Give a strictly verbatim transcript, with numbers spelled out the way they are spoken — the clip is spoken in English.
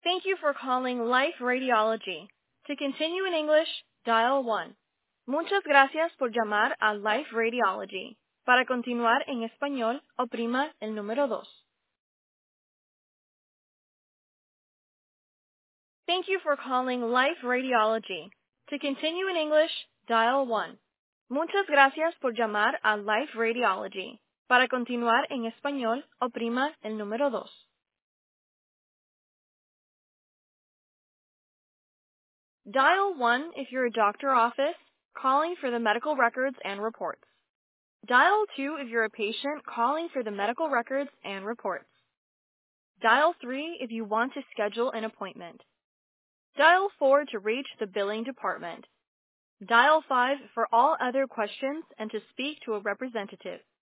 Thank you for calling Life Radiology. To continue in English, dial one. Muchas gracias por llamar a Life Radiology. Para continuar en español, oprima el número dos. Thank you for calling Life Radiology. To continue in English, dial one. Muchas gracias por llamar a Life Radiology. Para continuar en español, oprima el número dos. Dial one if you're a doctor office calling for the medical records and reports. Dial two if you're a patient calling for the medical records and reports. Dial three if you want to schedule an appointment. Dial four to reach the billing department. Dial five for all other questions and to speak to a representative.